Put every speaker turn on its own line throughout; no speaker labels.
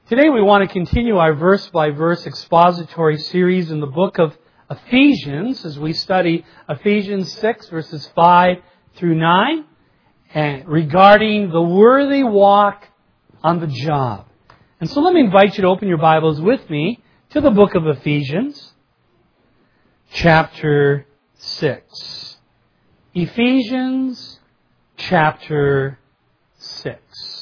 Today we want to continue our verse-by-verse expository series in the book of Ephesians as we study Ephesians 6 verses 5 through 9 and regarding the worthy walk on the job. And so let me invite you to open your Bibles with me to the book of Ephesians, chapter 6. Ephesians, chapter 6.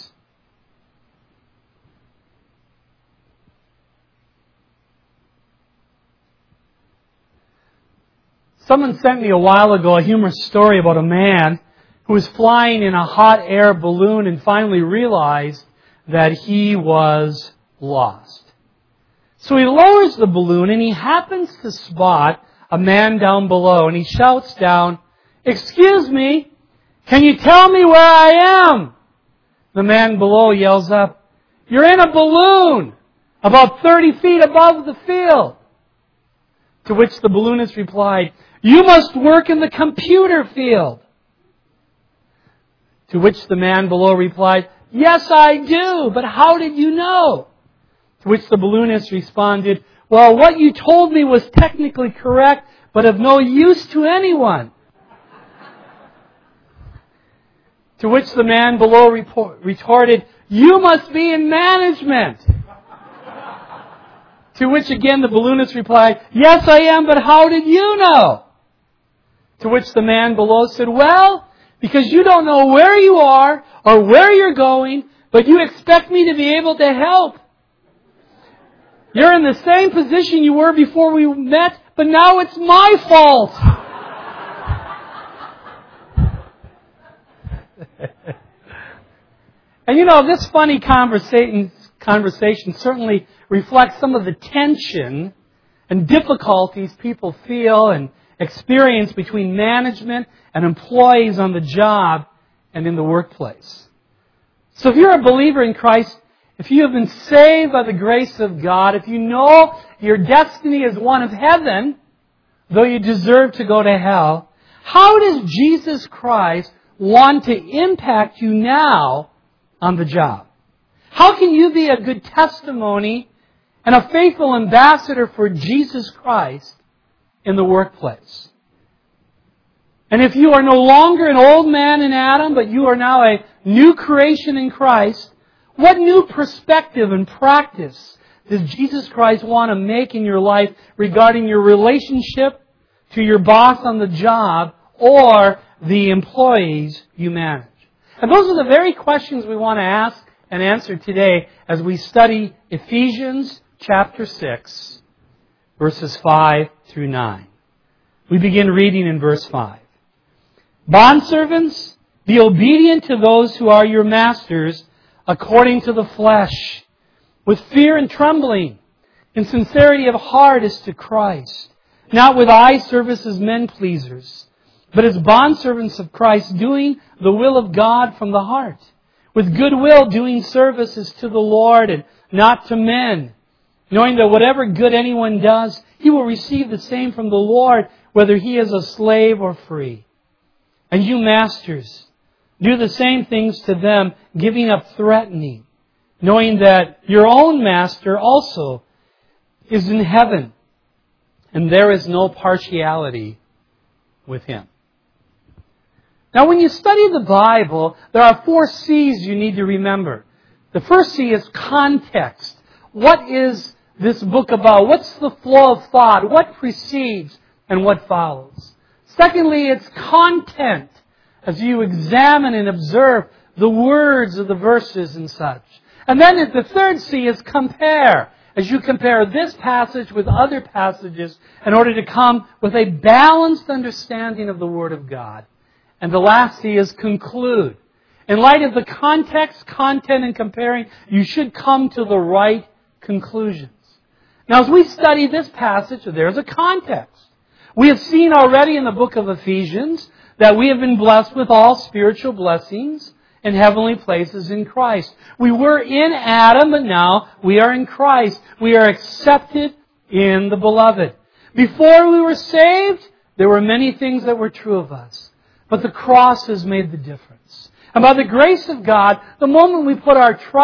Someone sent me a while ago a humorous story about a man who was flying in a hot air balloon and finally realized that he was lost. So he lowers the balloon and he happens to spot a man down below and he shouts down, "Excuse me, can you tell me where I am?" The man below yells up, "You're in a balloon about 30 feet above the field." To which the balloonist replied, "You must work in the computer field." To which the man below replied, "Yes, I do, but how did you know?" To which the balloonist responded, "Well, what you told me was technically correct, but of no use to anyone." To which the man below retorted, "You must be in management." To which again the balloonist replied, "Yes, I am, but how did you know?" To which the man below said, "Well, because you don't know where you are or where you're going, but you expect me to be able to help. You're in the same position you were before we met, but now it's my fault." And this funny conversation certainly reflects some of the tension and difficulties people feel and experience between management and employees on the job and in the workplace. So if you're a believer in Christ, if you have been saved by the grace of God, if you know your destiny is one of heaven, though you deserve to go to hell, how does Jesus Christ want to impact you now on the job? How can you be a good testimony and a faithful ambassador for Jesus Christ in the workplace? And if you are no longer an old man in Adam, but you are now a new creation in Christ, what new perspective and practice does Jesus Christ want to make in your life regarding your relationship to your boss on the job or the employees you manage? And those are the very questions we want to ask and answer today as we study Ephesians chapter 6, verses 5 through 9. We begin reading in verse 5. "Bondservants, be obedient to those who are your masters according to the flesh, with fear and trembling, in sincerity of heart as to Christ, not with eye service as men pleasers, but as bondservants of Christ, doing the will of God from the heart, with good will doing service as to the Lord and not to men, knowing that whatever good anyone does, he will receive the same from the Lord, whether he is a slave or free. And you masters, do the same things to them, giving up threatening, knowing that your own master also is in heaven, and there is no partiality with him." Now, when you study the Bible, there are 4 C's you need to remember. The first C is context. What is this book about? What's the flow of thought? What precedes and what follows? Secondly, it's content, as you examine and observe the words of the verses and such. And then the third C is compare, as you compare this passage with other passages in order to come with a balanced understanding of the Word of God. And the last C is conclude. In light of the context, content, and comparing, you should come to the right conclusions. Now, as we study this passage, there's a context. We have seen already in the book of Ephesians that we have been blessed with all spiritual blessings in heavenly places in Christ. We were in Adam, but now we are in Christ. We are accepted in the Beloved. Before we were saved, there were many things that were true of us. But the cross has made the difference. And by the grace of God, the moment we put our trust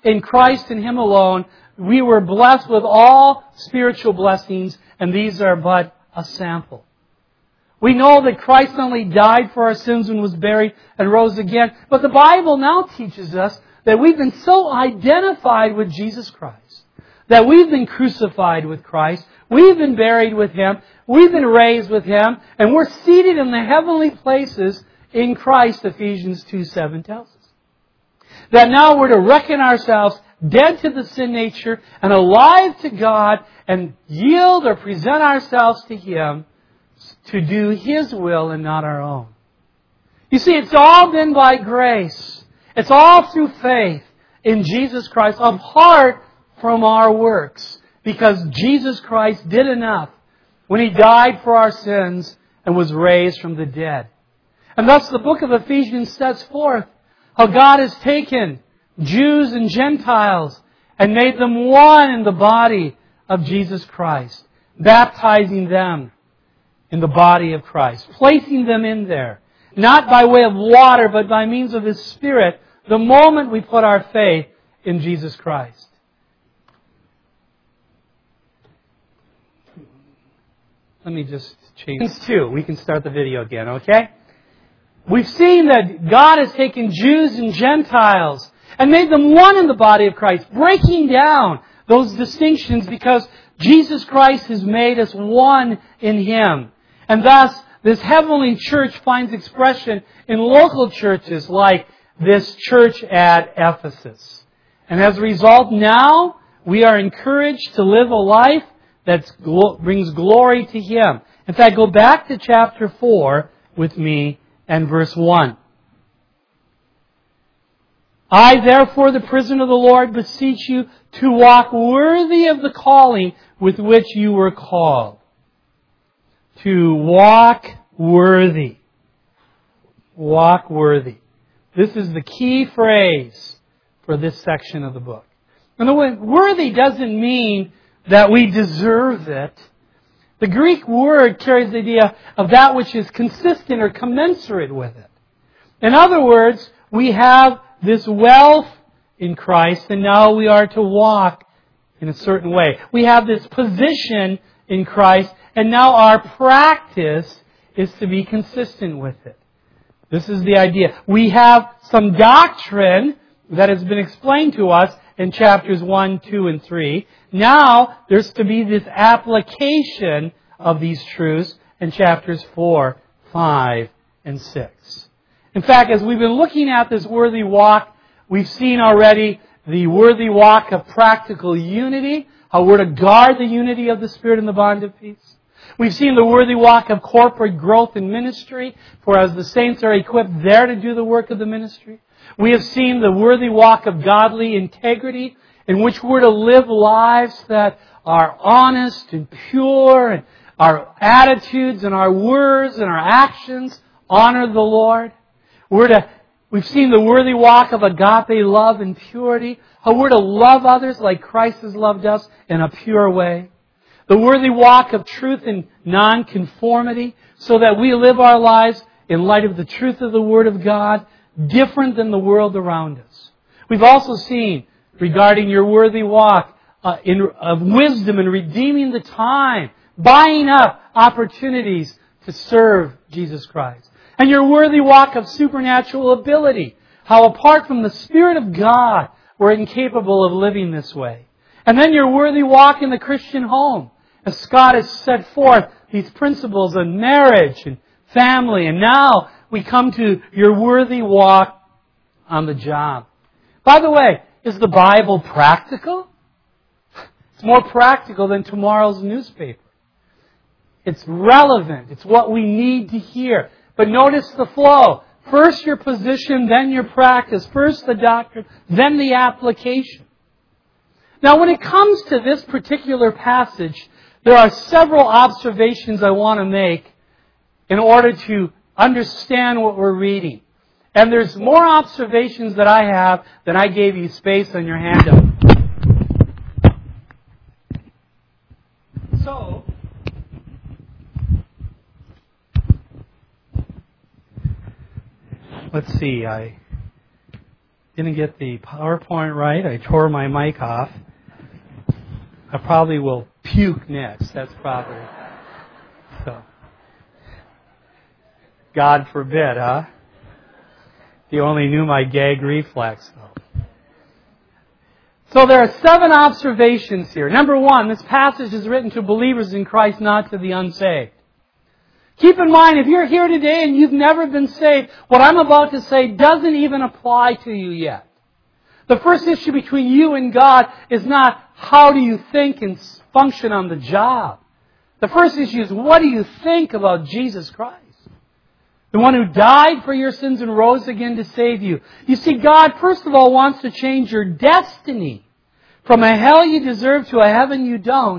in Christ and Him alone, we were blessed with all spiritual blessings, and these are but a sample. We know that Christ not only died for our sins and was buried and rose again, but the Bible now teaches us that we've been so identified with Jesus Christ, that we've been crucified with Christ, we've been buried with Him, we've been raised with Him, and we're seated in the heavenly places in Christ, Ephesians 2:7 tells us. That now we're to reckon ourselves dead to the sin nature and alive to God and yield or present ourselves to Him to do His will and not our own. You see, it's all been by grace. It's all through faith in Jesus Christ, apart from our works, because Jesus Christ did enough when He died for our sins and was raised from the dead. And thus the book of Ephesians sets forth how God has taken Jews and Gentiles and made them one in the body of Jesus Christ, baptizing them in the body of Christ, placing them in there, not by way of water, but by means of His Spirit, the moment we put our faith in Jesus Christ. Let me just change. We can start the video again, okay? We've seen that God has taken Jews and Gentiles and made them one in the body of Christ, breaking down those distinctions because Jesus Christ has made us one in Him. And thus, this heavenly church finds expression in local churches like this church at Ephesus. And as a result, now we are encouraged to live a life that brings glory to Him. In fact, go back to chapter 4 with me and verse 1. I, therefore, the prisoner of the Lord, beseech you to walk worthy of the calling with which you were called. To walk worthy. Walk worthy. This is the key phrase for this section of the book. And the word worthy doesn't mean that we deserve it. The Greek word carries the idea of that which is consistent or commensurate with it. In other words, we have this wealth in Christ, and now we are to walk in a certain way. We have this position in Christ, and now our practice is to be consistent with it. This is the idea. We have some doctrine that has been explained to us in chapters 1, 2, and 3. Now, there's to be this application of these truths in chapters 4, 5, and 6. In fact, as we've been looking at this worthy walk, we've seen already the worthy walk of practical unity, how we're to guard the unity of the Spirit in the bond of peace. We've seen the worthy walk of corporate growth in ministry, for as the saints are equipped there to do the work of the ministry. We have seen the worthy walk of godly integrity, in which we're to live lives that are honest and pure, and our attitudes and our words and our actions honor the Lord. We've seen the worthy walk of agape love and purity, how we're to love others like Christ has loved us in a pure way. The worthy walk of truth and nonconformity, so that we live our lives in light of the truth of the Word of God, different than the world around us. We've also seen, regarding your worthy walk, of wisdom in redeeming the time, buying up opportunities to serve Jesus Christ. And your worthy walk of supernatural ability, how apart from the Spirit of God, we're incapable of living this way. And then your worthy walk in the Christian home, as Scott has set forth these principles of marriage and family. And now we come to your worthy walk on the job. By the way, is the Bible practical? It's more practical than tomorrow's newspaper. It's relevant. It's what we need to hear. But notice the flow. First your position, then your practice. First the doctrine, then the application. Now when it comes to this particular passage, there are several observations I want to make in order to understand what we're reading. And there's more observations that I have than I gave you space on your handout. So, let's see. Didn't get the PowerPoint right. I tore my mic off. I probably will puke next. That's probably so. God forbid, huh? If you only knew my gag reflex, though. So there are 7 observations here. Number 1, this passage is written to believers in Christ, not to the unsaved. Keep in mind, if you're here today and you've never been saved, what I'm about to say doesn't even apply to you yet. The first issue between you and God is not how do you think and function on the job. The first issue is what do you think about Jesus Christ? The one who died for your sins and rose again to save you. You see, God, first of all, wants to change your destiny from a hell you deserve to a heaven you don't.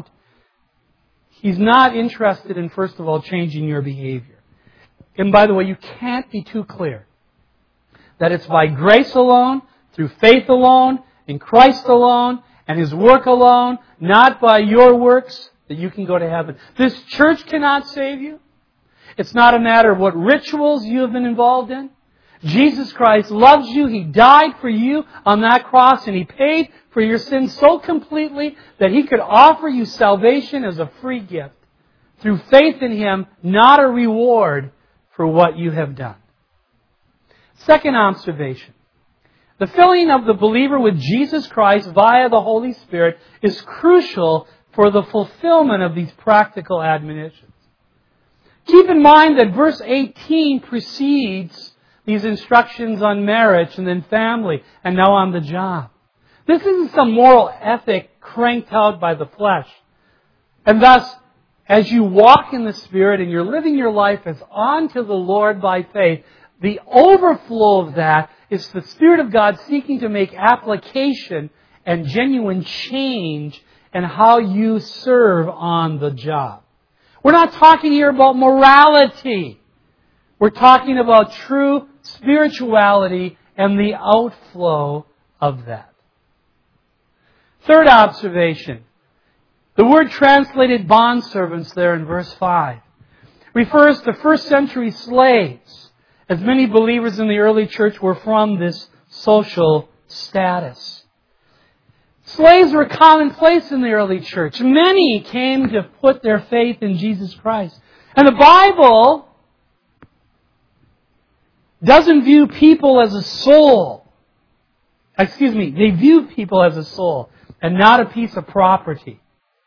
He's not interested in, first of all, changing your behavior. And by the way, you can't be too clear that it's by grace alone, through faith alone, in Christ alone, and His work alone, not by your works, that you can go to heaven. This church cannot save you. It's not a matter of what rituals you have been involved in. Jesus Christ loves you. He died for you on that cross, and He paid for your sins so completely that He could offer you salvation as a free gift through faith in Him, not a reward for what you have done. Second observation. The filling of the believer with Jesus Christ via the Holy Spirit is crucial for the fulfillment of these practical admonitions. Keep in mind that verse 18 precedes these instructions on marriage and then family and now on the job. This isn't some moral ethic cranked out by the flesh. And thus, as you walk in the Spirit and you're living your life as unto the Lord by faith, the overflow of that is the Spirit of God seeking to make application and genuine change in how you serve on the job. We're not talking here about morality. We're talking about true spirituality and the outflow of that. Third observation. The word translated bondservants there in verse 5 refers to first century slaves, as many believers in the early church were from this social status. Slaves were commonplace in the early church. Many came to put their faith in Jesus Christ. And the Bible doesn't view people as a soul. They view people as a soul and not a piece of property.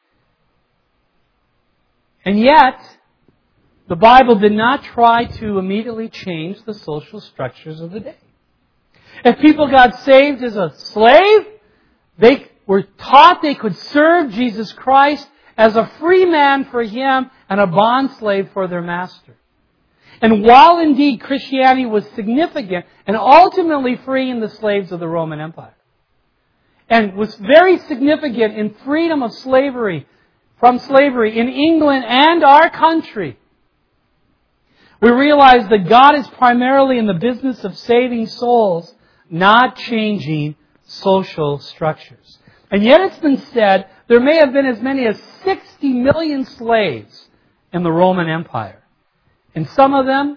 And yet, the Bible did not try to immediately change the social structures of the day. If people got saved as a slave, they were taught they could serve Jesus Christ as a free man for Him and a bondslave for their master. And while indeed Christianity was significant and ultimately freeing the slaves of the Roman Empire, and was very significant in freedom of slavery, from slavery in England and our country, we realize that God is primarily in the business of saving souls, not changing social structures. And yet it's been said there may have been as many as 60 million slaves in the Roman Empire. And some of them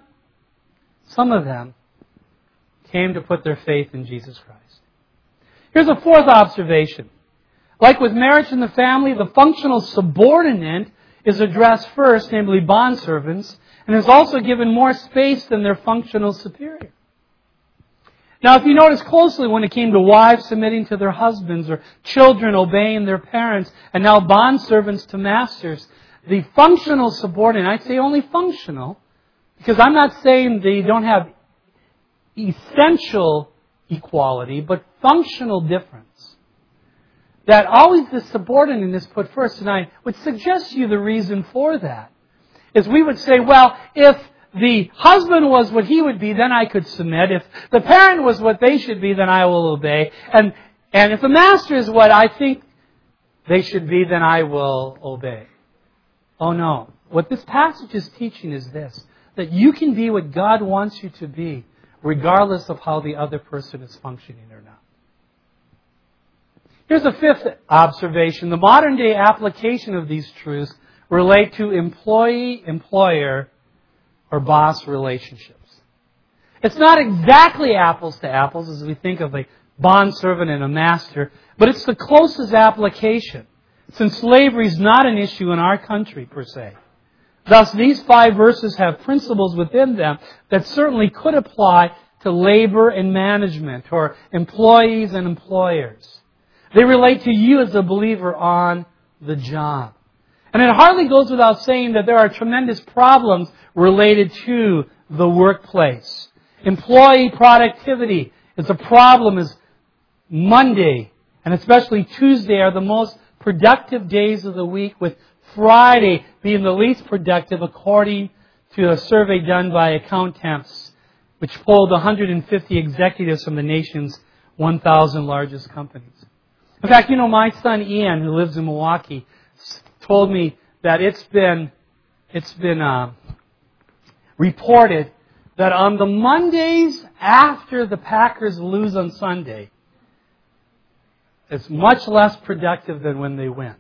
came to put their faith in Jesus Christ. Here's a fourth observation. Like with marriage and the family, the functional subordinate is addressed first, namely bondservants, and is also given more space than their functional superior. Now, if you notice closely, when it came to wives submitting to their husbands or children obeying their parents, and now bondservants to masters, the functional subordinate, I say only functional, because I'm not saying they don't have essential equality, but functional difference. That always the subordinate is put first, and I would suggest to you the reason for that is we would say, well, if the husband was what he would be, then I could submit. If the parent was what they should be, then I will obey. And if the master is what I think they should be, then I will obey. Oh no. What this passage is teaching is this, that you can be what God wants you to be, regardless of how the other person is functioning or not. Here's a fifth observation. The modern day application of these truths relate to employee-employer or boss relationships. It's not exactly apples to apples as we think of a bondservant and a master, but it's the closest application, since slavery is not an issue in our country per se. Thus, these 5 verses have principles within them that certainly could apply to labor and management, or employees and employers. They relate to you as a believer on the job. And it hardly goes without saying that there are tremendous problems related to the workplace. Employee productivity is a problem as Monday and especially Tuesday are the most productive days of the week, with Friday being the least productive according to a survey done by Accountemps, which polled 150 executives from the nation's 1,000 largest companies. In fact, my son Ian, who lives in Milwaukee, told me that it's been reported that on the Mondays after the Packers lose on Sunday, it's much less productive than when they win.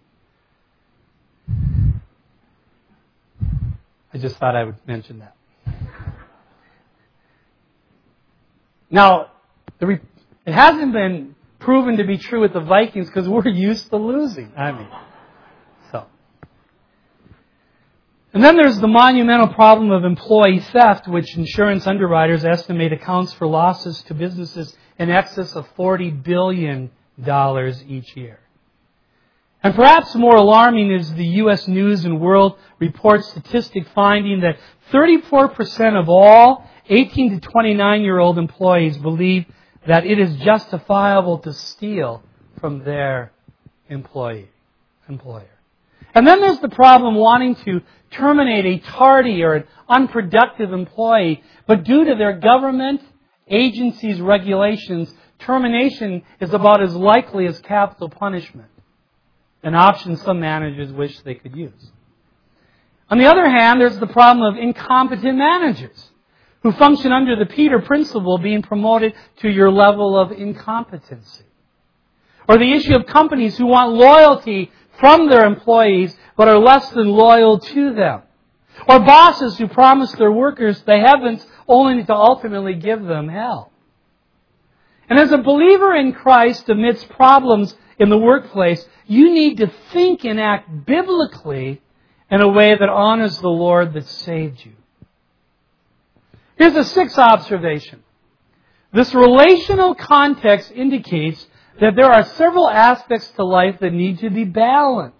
I just thought I would mention that. Now, it hasn't been proven to be true with the Vikings because we're used to losing. And then there's the monumental problem of employee theft, which insurance underwriters estimate accounts for losses to businesses in excess of $40 billion each year. And perhaps more alarming is the U.S. News and World Report statistic finding that 34% of all 18 to 29-year-old employees believe that it is justifiable to steal from their employer. And then there's the problem wanting to terminate a tardy or an unproductive employee, but due to their government agencies' regulations, termination is about as likely as capital punishment, an option some managers wish they could use. On the other hand, there's the problem of incompetent managers who function under the Peter principle, being promoted to your level of incompetency. Or the issue of companies who want loyalty from their employees but are less than loyal to them. Or bosses who promise their workers the heavens only to ultimately give them hell. And as a believer in Christ amidst problems in the workplace, you need to think and act biblically in a way that honors the Lord that saved you. Here's a 6th observation. This relational context indicates that there are several aspects to life that need to be balanced.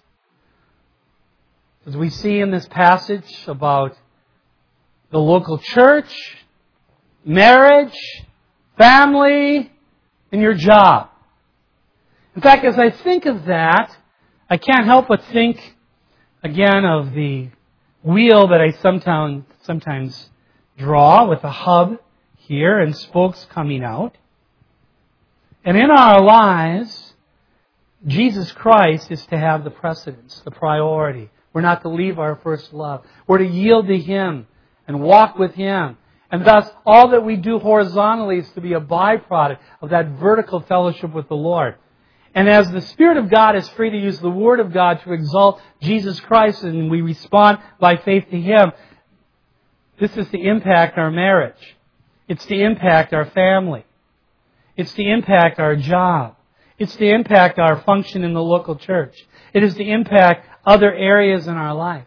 As we see in this passage about the local church, marriage, family, and your job. In fact, as I think of that, I can't help but think again of the wheel that I sometimes draw with a hub here and spokes coming out. And in our lives, Jesus Christ is to have the precedence, the priority. We're not to leave our first love. We're to yield to Him and walk with Him. And thus, all that we do horizontally is to be a byproduct of that vertical fellowship with the Lord. And as the Spirit of God is free to use the Word of God to exalt Jesus Christ, and we respond by faith to Him, this is to impact our marriage. It's to impact our family. It's to impact our job. It's to impact our function in the local church. It is to impact other areas in our life.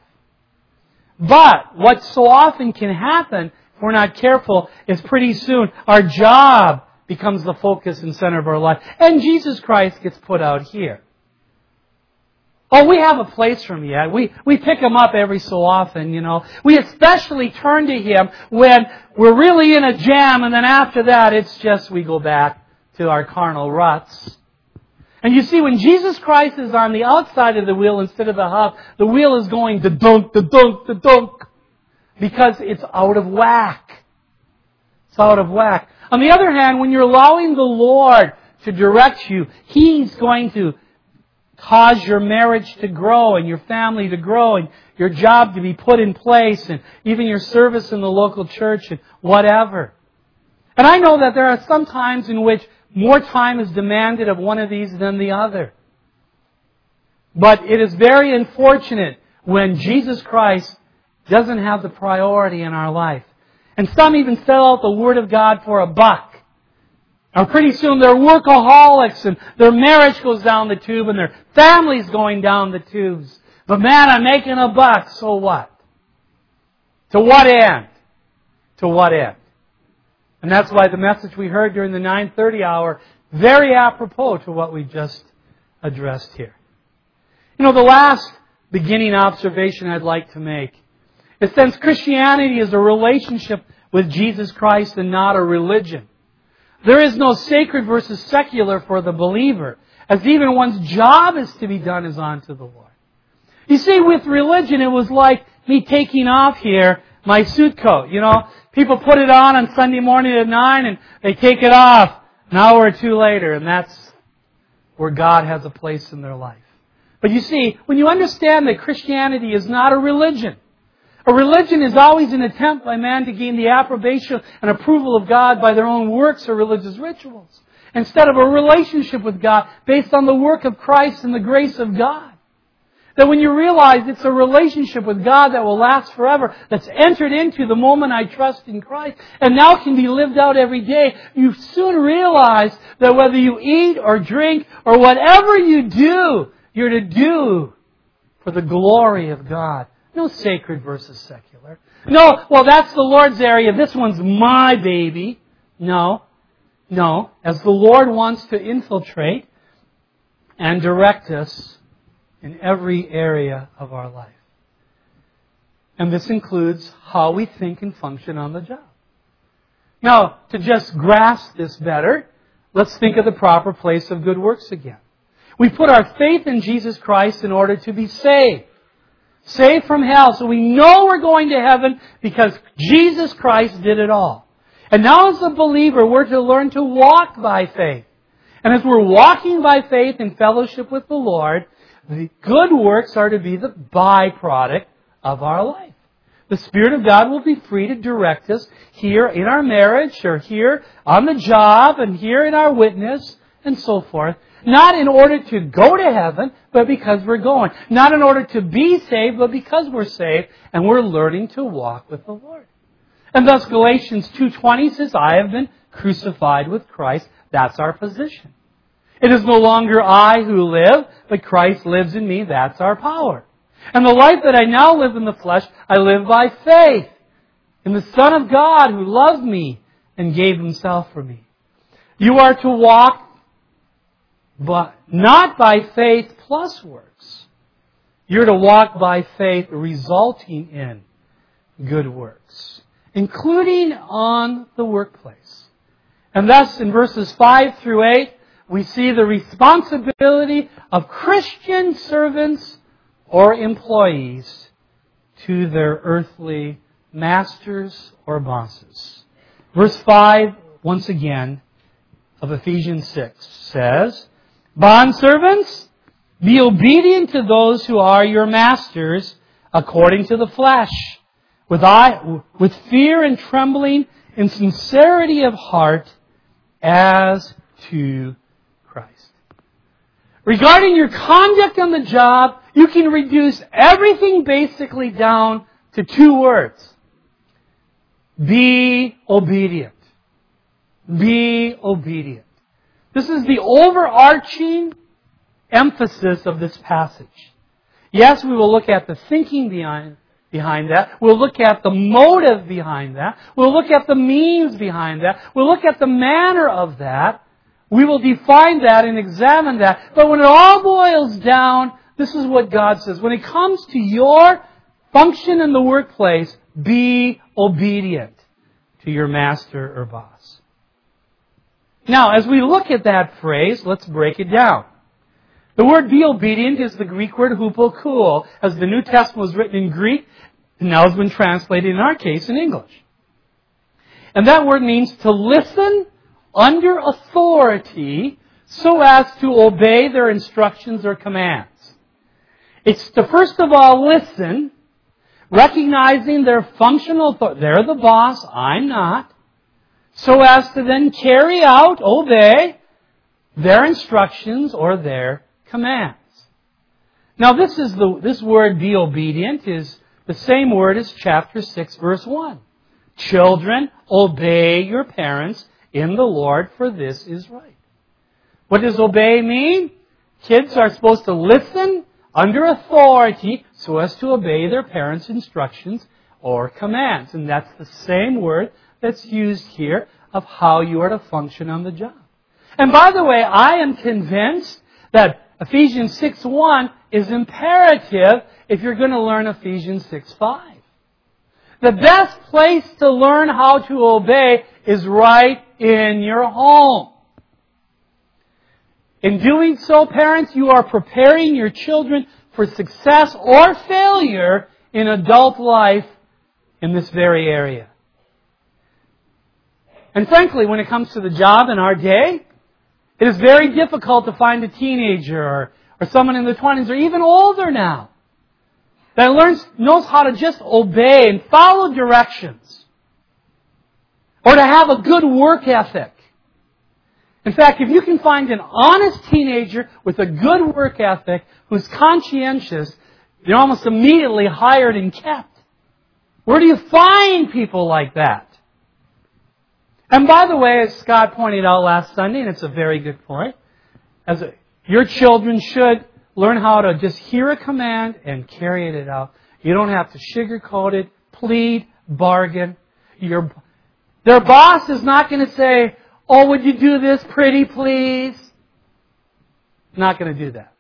But what so often can happen, if we're not careful, is pretty soon our job becomes the focus and center of our life. And Jesus Christ gets put out here. Oh, we have a place for Him yet. We pick Him up every so often, We especially turn to Him when we're really in a jam, and then after that, it's just we go back to our carnal ruts. And you see, when Jesus Christ is on the outside of the wheel instead of the hub, the wheel is going da-dunk, da-dunk, da-dunk, because it's out of whack. It's out of whack. On the other hand, when you're allowing the Lord to direct you, He's going to cause your marriage to grow and your family to grow and your job to be put in place and even your service in the local church and whatever. And I know that there are some times in which more time is demanded of one of these than the other. But it is very unfortunate when Jesus Christ doesn't have the priority in our life. And some even sell out the Word of God for $1. Now pretty soon they're workaholics and their marriage goes down the tube and their family's going down the tubes. But man, I'm making $1, so what? To what end? To what end? And that's why the message we heard during the 9:30 hour, very apropos to what we just addressed here. You know, the last beginning observation I'd like to make is since Christianity is a relationship with Jesus Christ and not a religion, there is no sacred versus secular for the believer, as even one's job is to be done as unto the Lord. You see, with religion, it was like me taking off here my suit coat. You know, people put it on Sunday morning at 9 and they take it off an hour or two later, and that's where God has a place in their life. But you see, when you understand that Christianity is not a religion is always an attempt by man to gain the approbation and approval of God by their own works or religious rituals, instead of a relationship with God based on the work of Christ and the grace of God. That when you realize it's a relationship with God that will last forever, that's entered into the moment I trust in Christ, and now can be lived out every day, you soon realize that whether you eat or drink or whatever you do, you're to do for the glory of God. No sacred versus secular. No, well, that's the Lord's area. This one's my baby. No. As the Lord wants to infiltrate and direct us in every area of our life. And this includes how we think and function on the job. Now, to just grasp this better, let's think of the proper place of good works again. We put our faith in Jesus Christ in order to be saved. Saved from hell. So we know we're going to heaven because Jesus Christ did it all. And now as a believer, we're to learn to walk by faith. And as we're walking by faith in fellowship with the Lord, the good works are to be the byproduct of our life. The Spirit of God will be free to direct us here in our marriage or here on the job and here in our witness and so forth. Not in order to go to heaven, but because we're going. Not in order to be saved, but because we're saved and we're learning to walk with the Lord. And thus Galatians 2:20 says, I have been crucified with Christ. That's our position. It is no longer I who live, but Christ lives in me. That's our power. And the life that I now live in the flesh, I live by faith in the Son of God who loved me and gave Himself for me. You are to walk, but not by faith plus works. You're to walk by faith resulting in good works, including on the workplace. And thus in verses 5 through 8, we see the responsibility of Christian servants or employees to their earthly masters or bosses. Verse 5, once again, of Ephesians 6 says, Bondservants, be obedient to those who are your masters according to the flesh, with fear and trembling in sincerity of heart as to Christ. Regarding your conduct on the job, you can reduce everything basically down to 2 words. Be obedient. Be obedient. This is the overarching emphasis of this passage. Yes, we will look at the thinking behind that. We'll look at the motive behind that. We'll look at the means behind that. We'll look at the manner of that. We will define that and examine that. But when it all boils down, this is what God says. When it comes to your function in the workplace, be obedient to your master or boss. Now, as we look at that phrase, let's break it down. The word be obedient is the Greek word hupokuo, as the New Testament was written in Greek and now has been translated in our case in English. And that word means to listen under authority so as to obey their instructions or commands. It's to first of all listen, recognizing their functional authority. They're the boss, I'm not. So as to then carry out, obey, their instructions or their commands. Now this word be obedient is the same word as chapter 6 verse 1. Children, obey your parents in the Lord, for this is right. What does obey mean? Kids are supposed to listen under authority so as to obey their parents' instructions or commands. And that's the same word that's used here of how you are to function on the job. And by the way, I am convinced that Ephesians 6:1 is imperative if you're going to learn Ephesians 6:5. The best place to learn how to obey is right in your home. In doing so, parents, you are preparing your children for success or failure in adult life in this very area. And frankly, when it comes to the job in our day, it is very difficult to find a teenager or someone in their 20s or even older now that knows how to just obey and follow directions or to have a good work ethic. In fact, if you can find an honest teenager with a good work ethic who's conscientious, you're almost immediately hired and kept. Where do you find people like that? And by the way, as Scott pointed out last Sunday, and it's a very good point, your children should learn how to just hear a command and carry it out. You don't have to sugarcoat it, plead, bargain. Their boss is not going to say, "Oh, would you do this pretty, please?" Not going to do that.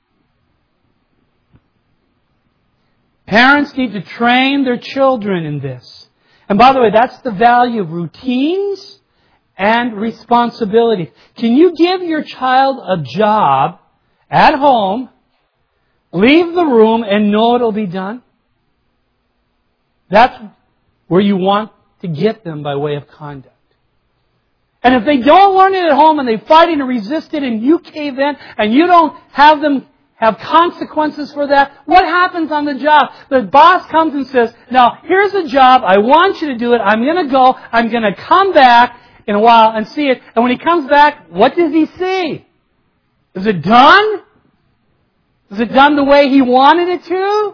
Parents need to train their children in this. And by the way, that's the value of routines and responsibility. Can you give your child a job at home, leave the room, and know it'll be done? That's where you want to get them by way of conduct. And if they don't learn it at home and they fight and resist it and you cave in and you don't have them have consequences for that, what happens on the job? The boss comes and says, "Now, here's a job. I want you to do it. I'm going to go. I'm going to come back in a while and see it." And when he comes back, what does he see? Is it done? Is it done the way he wanted it to?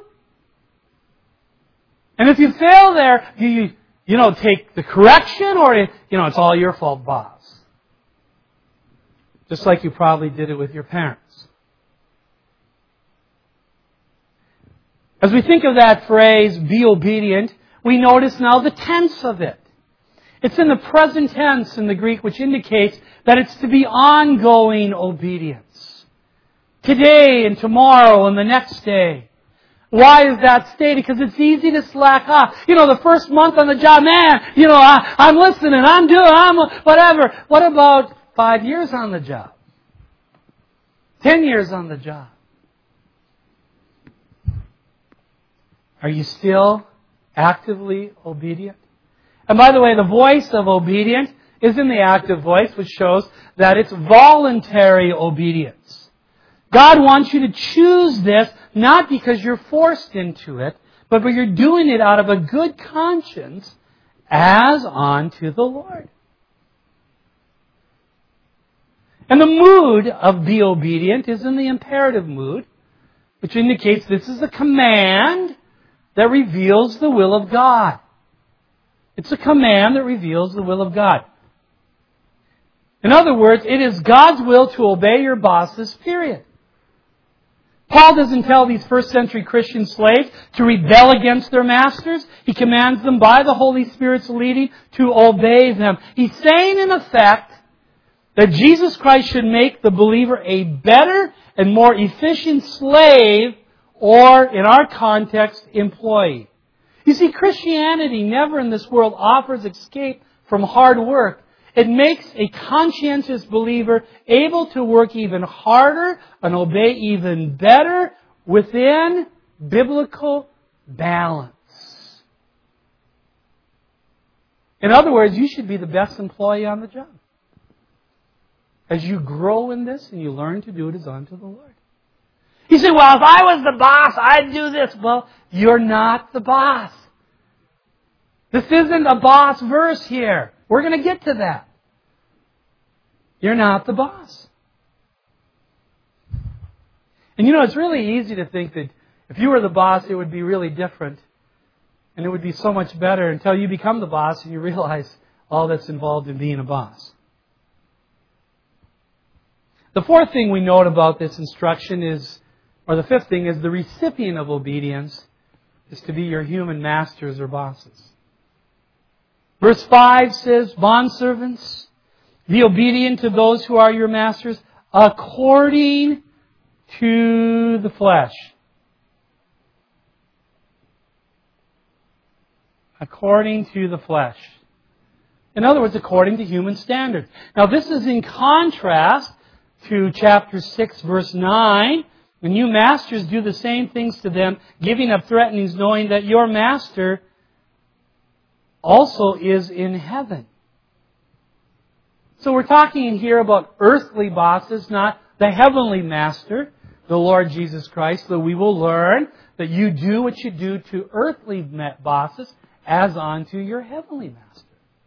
And if you fail there, you take the correction, or, it's all your fault, boss. Just like you probably did it with your parents. As we think of that phrase, be obedient, we notice now the tense of it. It's in the present tense in the Greek, which indicates that it's to be ongoing obedience. Today and tomorrow and the next day. Why is that stated? Because it's easy to slack off. The first month on the job, man, I'm listening, I'm whatever. What about 5 years on the job? 10 years on the job? Are you still actively obedient? And by the way, the voice of obedience is in the active voice, which shows that it's voluntary obedience. God wants you to choose this, not because you're forced into it, but because you're doing it out of a good conscience as unto the Lord. And the mood of be obedient is in the imperative mood, which indicates this is a command that reveals the will of God. It's a command that reveals the will of God. In other words, it is God's will to obey your bosses, period. Paul doesn't tell these first century Christian slaves to rebel against their masters. He commands them by the Holy Spirit's leading to obey them. He's saying in effect that Jesus Christ should make the believer a better and more efficient slave, or in our context, employee. You see, Christianity never in this world offers escape from hard work. It makes a conscientious believer able to work even harder and obey even better within biblical balance. In other words, you should be the best employee on the job. As you grow in this and you learn to do it as unto the Lord. You say, "Well, if I was the boss, I'd do this." Well, you're not the boss. This isn't a boss verse here. We're going to get to that. You're not the boss. And it's really easy to think that if you were the boss, it would be really different. And it would be so much better until you become the boss and you realize all that's involved in being a boss. The fourth thing we note about this instruction is, or the fifth thing is, the recipient of obedience is to be your human masters or bosses. Verse 5 says, bondservants, be obedient to those who are your masters according to the flesh. According to the flesh. In other words, according to human standards. Now this is in contrast to chapter 6, verse 9. When you masters do the same things to them, giving up threatenings, knowing that your master also is in heaven. So we're talking here about earthly bosses, not the heavenly master, the Lord Jesus Christ. So we will learn that you do what you do to earthly bosses as unto your heavenly master.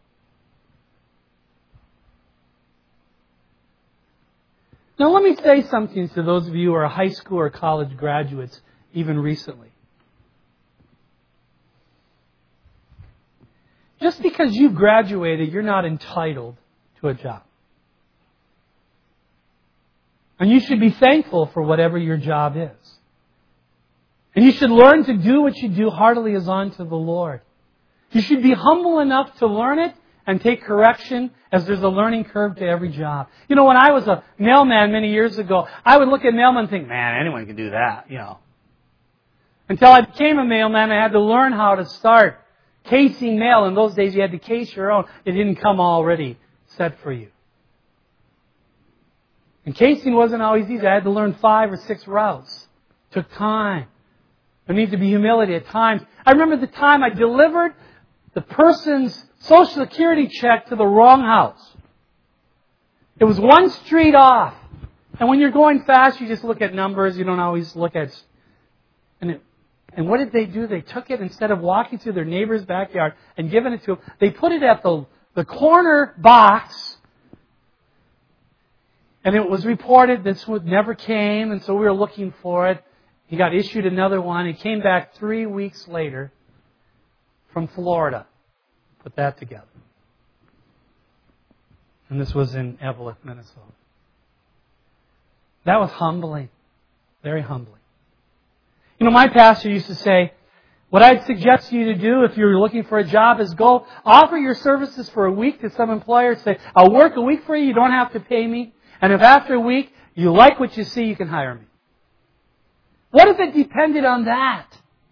Now let me say something to those of you who are high school or college graduates, even recently. Just because you've graduated, you're not entitled to a job. And you should be thankful for whatever your job is. And you should learn to do what you do heartily as unto the Lord. You should be humble enough to learn it and take correction, as there's a learning curve to every job. You know, when I was a mailman many years ago, I would look at mailmen and think, man, anyone can do that, Until I became a mailman, I had to learn how to start casing mail. In those days, you had to case your own. It didn't come already set for you. And casing wasn't always easy. I had to learn 5 or 6 routes. It took time. There needs to be humility at times. I remember the time I delivered the person's Social Security check to the wrong house. It was one street off. And when you're going fast, you just look at numbers. You don't always look at... And what did they do? They took it, instead of walking through their neighbor's backyard and giving it to him, they put it at the corner box. And it was reported this never came, and so we were looking for it. He got issued another one. He came back 3 weeks later from Florida. Put that together. And this was in Eveleth, Minnesota. That was humbling. Very humbling. My pastor used to say, what I'd suggest you to do if you're looking for a job is go offer your services for a week to some employer. Say, I'll work a week for you. You don't have to pay me. And if after a week you like what you see, you can hire me. What if it depended on that?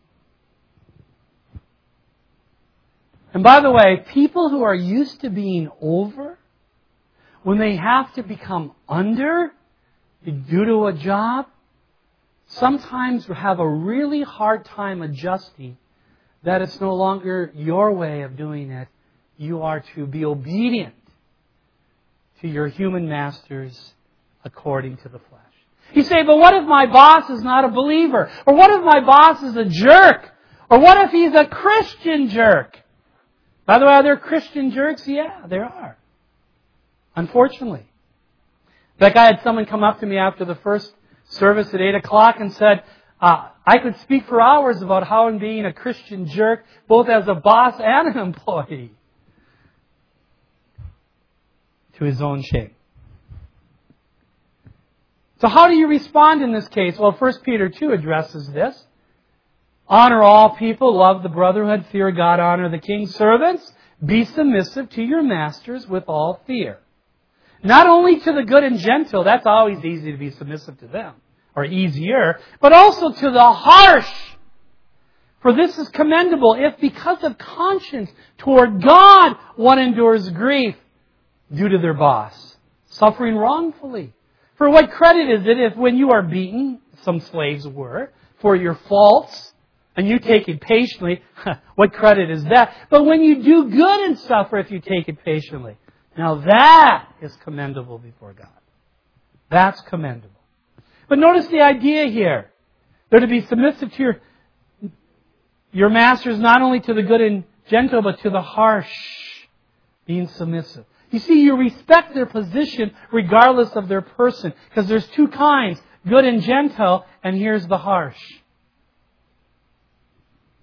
And by the way, people who are used to being over, when they have to become under due to a job, sometimes have a really hard time adjusting that it's no longer your way of doing it. You are to be obedient to your human masters according to the flesh. You say, but what if my boss is not a believer? Or what if my boss is a jerk? Or what if he's a Christian jerk? By the way, are there Christian jerks? Yeah, there are. Unfortunately. In fact, I had someone come up to me after the first service at 8 o'clock and said, I could speak for hours about how I'm being a Christian jerk, both as a boss and an employee. To his own shame. So how do you respond in this case? Well, 1 Peter 2 addresses this. Honor all people, love the brotherhood, fear God, honor the king. Servants, be submissive to your masters with all fear. Not only to the good and gentle, that's always easy to be submissive to them, or easier, but also to the harsh. For this is commendable if because of conscience toward God one endures grief due to their boss, suffering wrongfully. For what credit is it if when you are beaten, some slaves were, for your faults, and you take it patiently, what credit is that? But when you do good and suffer if you take it patiently, now that is commendable before God. That's commendable. But notice the idea here. They're to be submissive to your masters, not only to the good and gentle, but to the harsh, being submissive. You see, you respect their position regardless of their person, because there's two kinds, good and gentle, and here's the harsh.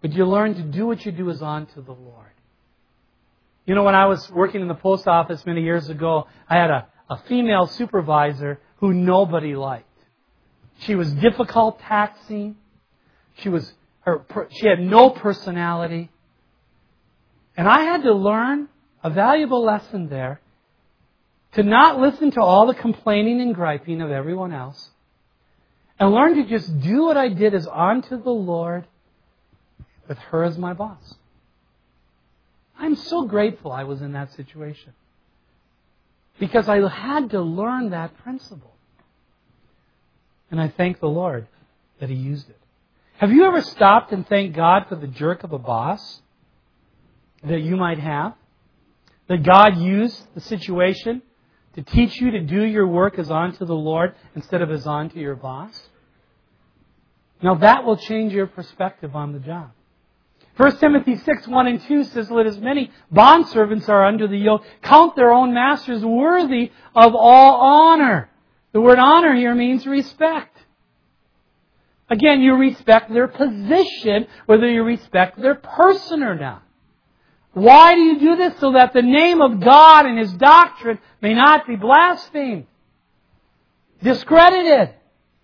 but you learn to do what you do as unto the Lord. You know, when I was working in the post office many years ago, I had a female supervisor who nobody liked. She was difficult, taxing. She had no personality. And I had to learn a valuable lesson there, to not listen to all the complaining and griping of everyone else, and learn to just do what I did as unto the Lord with her as my boss. I'm so grateful I was in that situation, because I had to learn that principle. And I thank the Lord that He used it. Have you ever stopped and thanked God for the jerk of a boss that you might have? That God used the situation to teach you to do your work as unto the Lord instead of as unto your boss? Now that will change your perspective on the job. 1 Timothy 6, 1 and 2 says, "Let as many bondservants are under the yoke count their own masters worthy of all honor." The word honor here means respect. Again, you respect their position, whether you respect their person or not. Why do you do this? So that the name of God and His doctrine may not be blasphemed, discredited.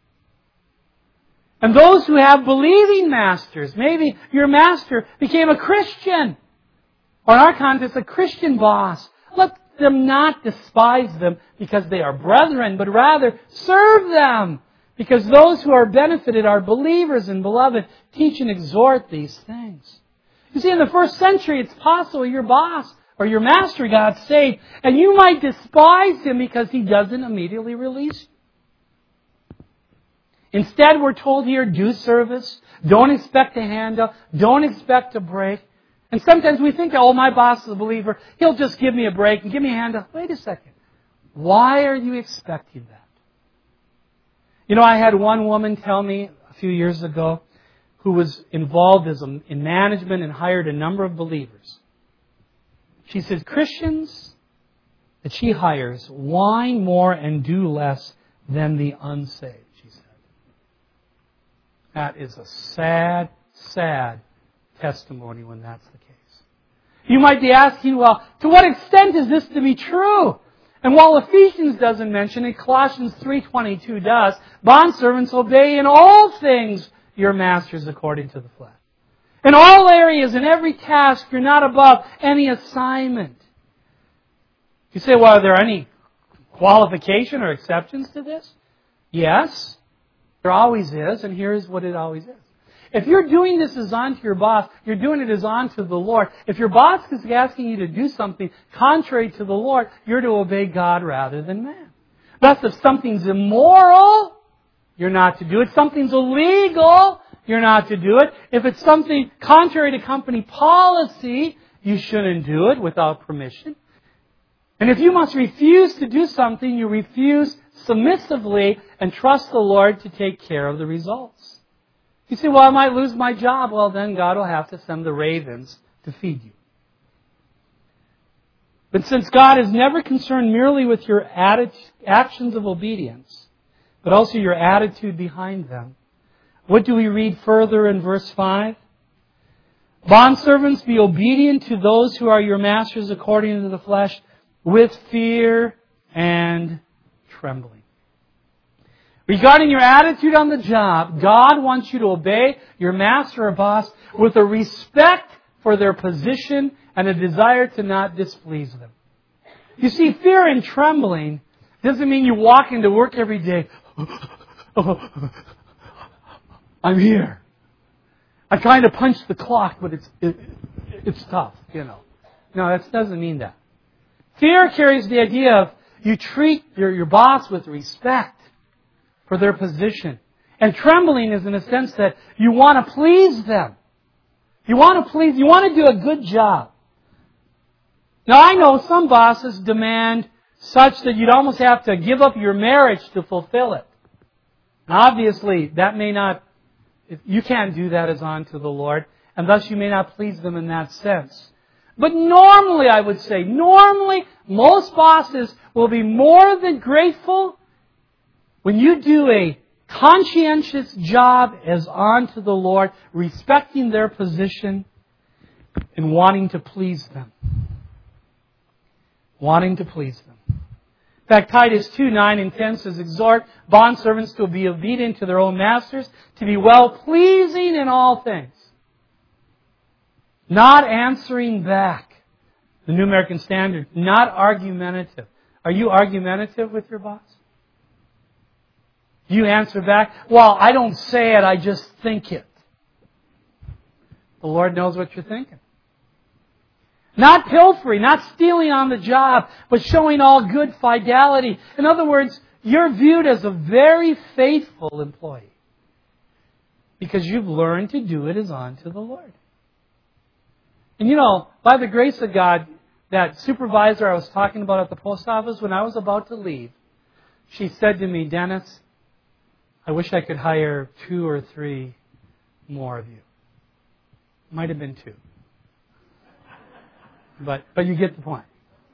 And those who have believing masters, maybe your master became a Christian, or in our context, a Christian boss. Let them not despise them because they are brethren, but rather serve them, because those who are benefited are believers and beloved. Teach and exhort these things. You see, in the first century, it's possible your boss or your master got saved, and you might despise him because he doesn't immediately release you. Instead, we're told here, do service. Don't expect a handout. Don't expect a break. And sometimes we think, oh, my boss is a believer. He'll just give me a break and give me a handout. Wait a second. Why are you expecting that? You know, I had one woman tell me a few years ago, who was involved in management and hired a number of believers. She says, Christians that she hires whine more and do less than the unsaved, she said. That is a sad, sad testimony when that's the case. You might be asking, well, to what extent is this to be true? And while Ephesians doesn't mention it, Colossians 3:22 does. Bondservants, obey in all things your masters according to the flesh. In all areas, in every task, you're not above any assignment. You say, well, are there any qualification or exceptions to this? Yes, there always is, and here's what it always is. If you're doing this as unto your boss, you're doing it as unto the Lord. If your boss is asking you to do something contrary to the Lord, you're to obey God rather than man. Thus, if something's immoral, you're not to do it. If something's illegal, you're not to do it. If it's something contrary to company policy, you shouldn't do it without permission. And if you must refuse to do something, you refuse submissively and trust the Lord to take care of the results. You say, well, I might lose my job. Well, then God will have to send the ravens to feed you. But since God is never concerned merely with your actions of obedience, but also your attitude behind them, what do we read further in verse 5? Bondservants, be obedient to those who are your masters according to the flesh, with fear and trembling. Regarding your attitude on the job, God wants you to obey your master or boss with a respect for their position and a desire to not displease them. You see, fear and trembling doesn't mean you walk into work every day, I'm here. I'm trying to punch the clock, but it's tough, you know. No, that doesn't mean that. Fear carries the idea of you treat your boss with respect for their position. And trembling is in a sense that you want to please them. You want to do a good job. Now I know some bosses demand such that you'd almost have to give up your marriage to fulfill it. Now obviously, that may not, you can't do that as unto the Lord, and thus you may not please them in that sense. But normally, I would say, most bosses will be more than grateful when you do a conscientious job as unto the Lord, respecting their position and wanting to please them. Wanting to please them. In fact, Titus 2:9-10 says, exhort bondservants to be obedient to their own masters, to be well-pleasing in all things. Not answering back. The New American Standard, not argumentative. Are you argumentative with your boss? Do you answer back? Well, I don't say it, I just think it. The Lord knows what you're thinking. Not pilfering, not stealing on the job, but showing all good fidelity. In other words, you're viewed as a very faithful employee because you've learned to do it as unto the Lord. And you know, by the grace of God, that supervisor I was talking about at the post office, when I was about to leave, she said to me, Dennis, I wish I could hire 2 or 3 more of you. Might have been 2. But you get the point.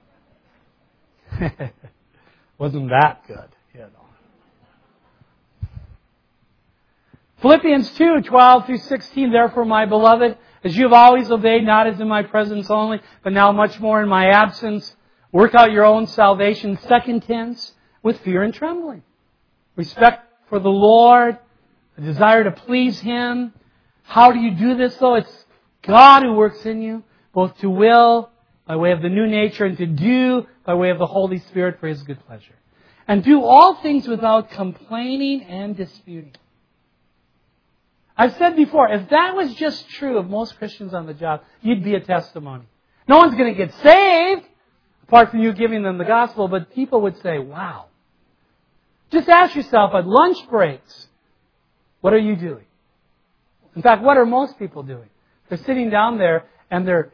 Wasn't that good, you know. Philippians 2:12-16, therefore, my beloved, as you have always obeyed, not as in my presence only, but now much more in my absence, work out your own salvation, second tense, with fear and trembling. Respect for the Lord, a desire to please Him. How do you do this, though? It's God who works in you, both to will, by way of the new nature, and to do, by way of the Holy Spirit, for His good pleasure. And do all things without complaining and disputing. I've said before, if that was just true of most Christians on the job, you'd be a testimony. No one's going to get saved, apart from you giving them the gospel, but people would say, wow. Just ask yourself, at lunch breaks, what are you doing? In fact, what are most people doing? They're sitting down there and they're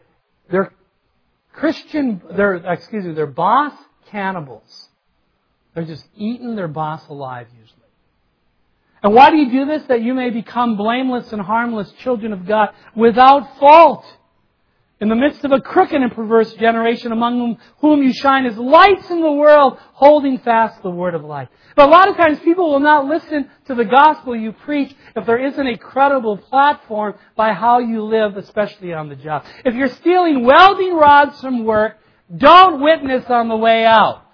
boss cannibals. They're just eating their boss alive usually. And why do you do this? That you may become blameless and harmless children of God without fault in the midst of a crooked and perverse generation among whom you shine as lights in the world, holding fast the word of life. But a lot of times people will not listen to the gospel you preach if there isn't a credible platform by how you live, especially on the job. If you're stealing welding rods from work, don't witness on the way out.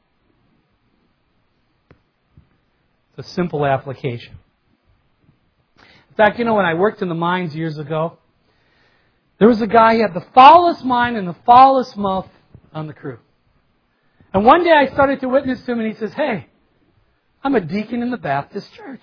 It's a simple application. In fact, you know, when I worked in the mines years ago, there was a guy, he had the foulest mind and the foulest mouth on the crew. And one day I started to witness to him and he says, hey, I'm a deacon in the Baptist church.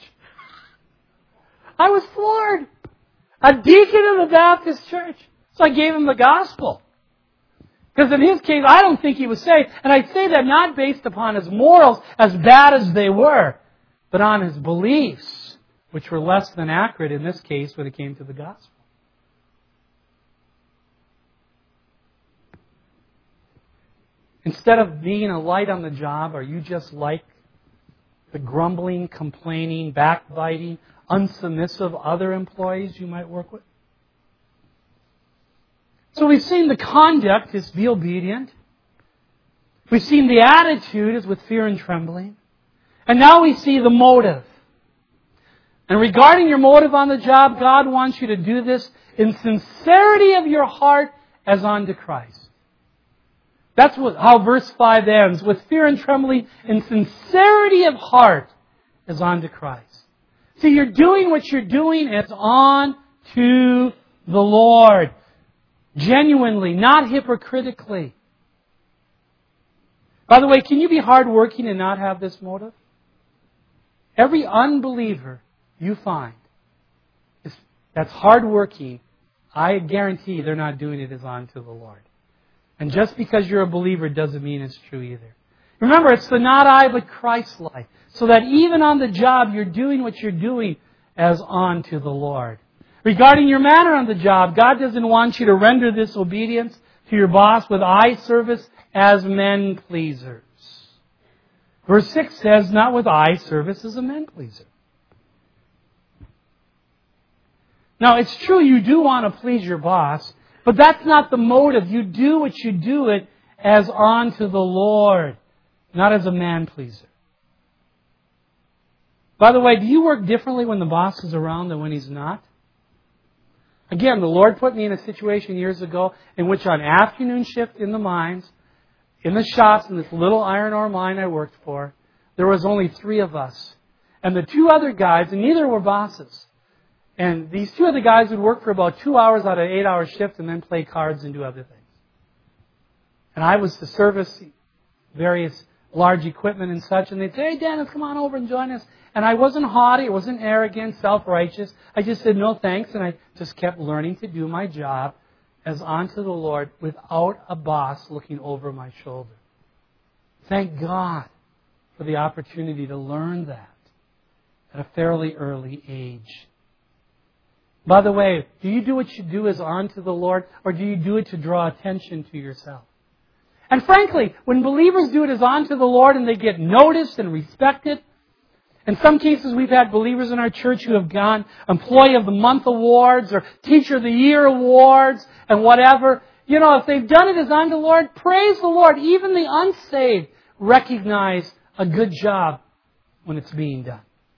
I was floored. A deacon in the Baptist church. So I gave him the gospel. Because in his case, I don't think he was saved. And I say that not based upon his morals, as bad as they were, but on his beliefs, which were less than accurate in this case when it came to the gospel. Instead of being a light on the job, are you just like the grumbling, complaining, backbiting, unsubmissive other employees you might work with? So we've seen the conduct is be obedient. We've seen the attitude is with fear and trembling. And now we see the motive. And regarding your motive on the job, God wants you to do this in sincerity of your heart as unto Christ. That's how verse 5 ends. With fear and trembling and sincerity of heart as unto Christ. See, you're doing what you're doing as unto the Lord. Genuinely, not hypocritically. By the way, can you be hardworking and not have this motive? Every unbeliever you find that's hardworking, I guarantee they're not doing it as unto the Lord. And just because you're a believer doesn't mean it's true either. Remember, it's the not I but Christ life. So that even on the job, you're doing what you're doing as unto the Lord. Regarding your manner on the job, God doesn't want you to render this obedience to your boss with eye service as men pleasers. Verse 6 says, not with eye service as a men pleaser. Now, it's true you do want to please your boss, but that's not the motive. You do what you do it as unto the Lord, not as a man pleaser. By the way, do you work differently when the boss is around than when he's not? Again, the Lord put me in a situation years ago in which on afternoon shift in the mines, in the shops, in this little iron ore mine I worked for, there was only 3 of us. And the 2 other guys, and neither were bosses. And these 2 other guys would work for about 2 hours out of an 8-hour shift and then play cards and do other things. And I was to service various large equipment and such, and they'd say, "Hey, Dennis, come on over and join us." And I wasn't haughty, I wasn't arrogant, self-righteous. I just said, "No, thanks," and I just kept learning to do my job as unto the Lord without a boss looking over my shoulder. Thank God for the opportunity to learn that at a fairly early age. By the way, do you do what you do as unto the Lord, or do you do it to draw attention to yourself? And frankly, when believers do it as unto the Lord and they get noticed and respected, in some cases we've had believers in our church who have gone Employee of the Month awards or Teacher of the Year awards and whatever. You know, if they've done it as unto the Lord, praise the Lord. Even the unsaved recognize a good job when it's being done.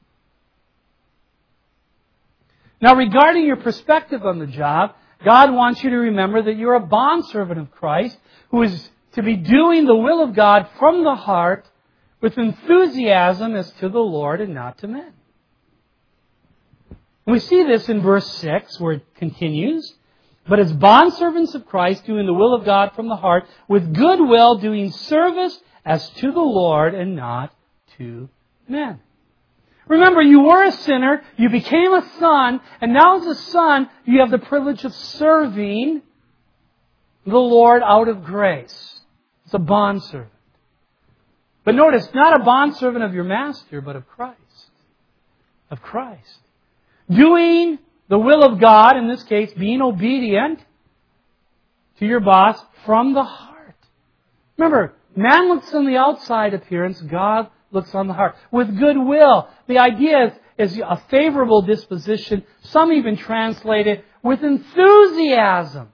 Now, regarding your perspective on the job, God wants you to remember that you're a bondservant of Christ who is to be doing the will of God from the heart with enthusiasm as to the Lord and not to men. And we see this in verse 6 where it continues. But as bondservants of Christ, doing the will of God from the heart, with good will, doing service as to the Lord and not to men. Remember, you were a sinner, you became a son, and now as a son, you have the privilege of serving the Lord out of grace. It's a bondservant. But notice, not a bondservant of your master, but of Christ. Of Christ. Doing the will of God, in this case, being obedient to your boss from the heart. Remember, man looks on the outside appearance, God looks on the heart. With goodwill. The idea is a favorable disposition. Some even translate it with enthusiasm.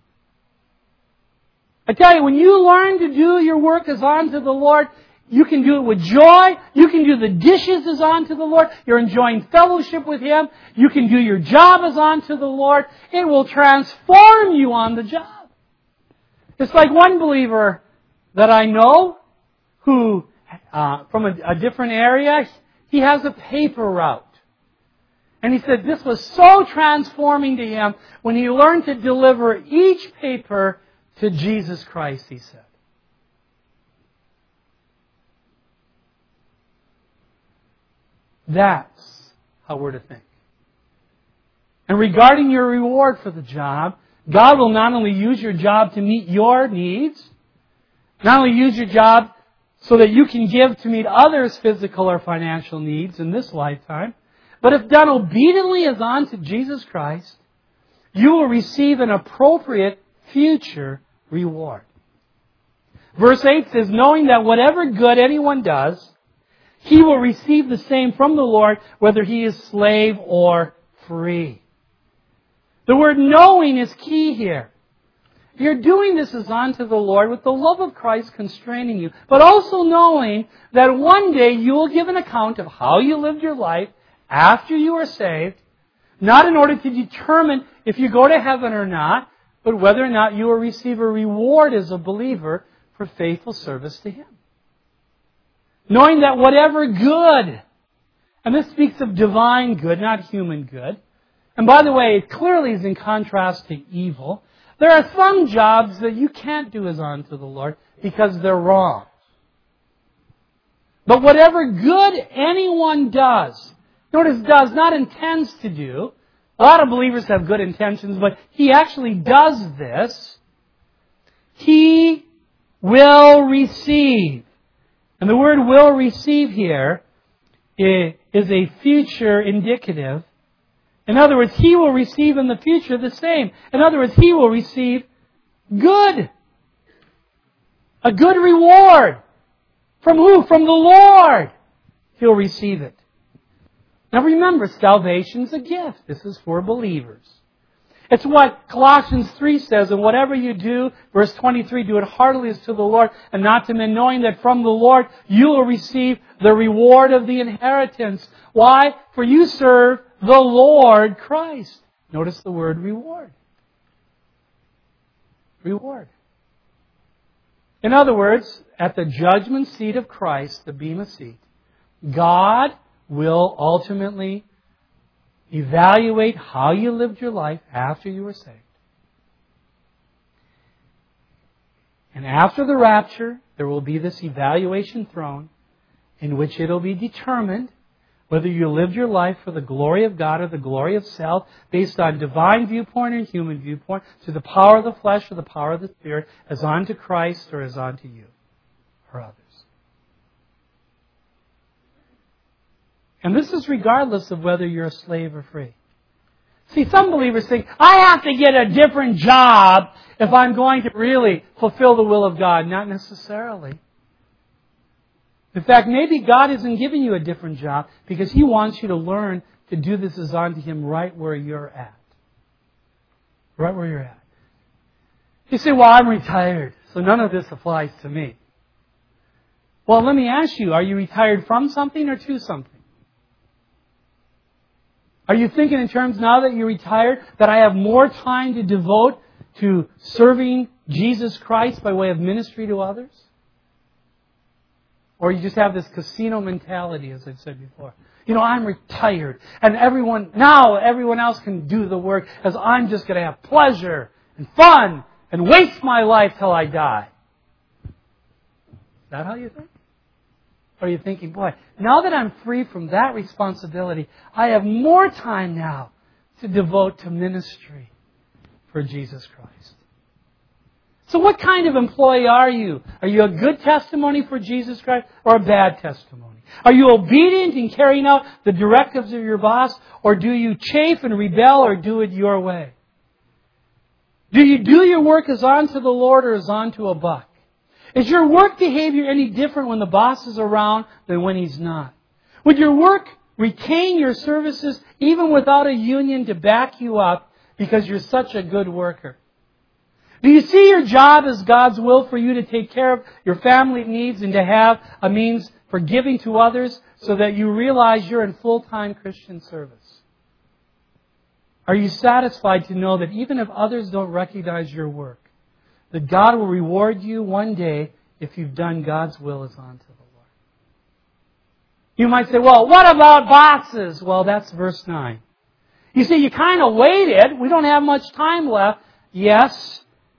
I tell you, when you learn to do your work as unto the Lord, you can do it with joy. You can do the dishes as unto the Lord. You're enjoying fellowship with Him. You can do your job as unto the Lord. It will transform you on the job. It's like one believer that I know who, from a different area, he has a paper route. And he said this was so transforming to him when he learned to deliver each paper to Jesus Christ, he said. That's how we're to think. And regarding your reward for the job, God will not only use your job to meet your needs, not only use your job so that you can give to meet others' physical or financial needs in this lifetime, but if done obediently as unto Jesus Christ, you will receive an appropriate future reward. Verse 8 says, knowing that whatever good anyone does, he will receive the same from the Lord, whether he is slave or free. The word knowing is key here. You're doing this as unto the Lord with the love of Christ constraining you, but also knowing that one day you will give an account of how you lived your life after you are saved, not in order to determine if you go to heaven or not, but whether or not you will receive a reward as a believer for faithful service to Him. Knowing that whatever good, and this speaks of divine good, not human good, and by the way, it clearly is in contrast to evil. There are some jobs that you can't do as unto the Lord because they're wrong. But whatever good anyone does, notice does, not intends to do. A lot of believers have good intentions, but he actually does this. He will receive. And the word will receive here is a future indicative. In other words, he will receive in the future the same. In other words, he will receive good. A good reward. From who? From the Lord. He'll receive it. Now remember, salvation's a gift. This is for believers. It's what Colossians 3 says, and whatever you do, verse 23, do it heartily as to the Lord and not to men, knowing that from the Lord you will receive the reward of the inheritance. Why? For you serve the Lord Christ. Notice the word reward. Reward. In other words, at the judgment seat of Christ, the Bema seat, God will ultimately evaluate how you lived your life after you were saved. And after the rapture, there will be this evaluation throne in which it will be determined whether you lived your life for the glory of God or the glory of self, based on divine viewpoint and human viewpoint, to the power of the flesh or the power of the Spirit, as unto Christ or as unto you or others. And this is regardless of whether you're a slave or free. See, some believers think, I have to get a different job if I'm going to really fulfill the will of God. Not necessarily. In fact, maybe God isn't giving you a different job because He wants you to learn to do this as unto Him right where you're at. Right where you're at. You say, well, I'm retired, so none of this applies to me. Well, let me ask you, are you retired from something or to something? Are you thinking in terms, now that you're retired, that I have more time to devote to serving Jesus Christ by way of ministry to others? Or you just have this casino mentality, as I've said before. You know, I'm retired, and everyone else can do the work, as I'm just going to have pleasure and fun and waste my life till I die. Is that how you think? Or are you thinking, boy, now that I'm free from that responsibility, I have more time now to devote to ministry for Jesus Christ? So what kind of employee are you? Are you a good testimony for Jesus Christ or a bad testimony? Are you obedient in carrying out the directives of your boss, or do you chafe and rebel or do it your way? Do you do your work as unto the Lord or as unto a buck? Is your work behavior any different when the boss is around than when he's not? Would your work retain your services even without a union to back you up because you're such a good worker? Do you see your job as God's will for you to take care of your family needs and to have a means for giving to others so that you realize you're in full-time Christian service? Are you satisfied to know that even if others don't recognize your work, that God will reward you one day if you've done God's will as unto the Lord? You might say, well, what about bosses? Well, that's verse 9. You see, you kind of waited. We don't have much time left. Yes.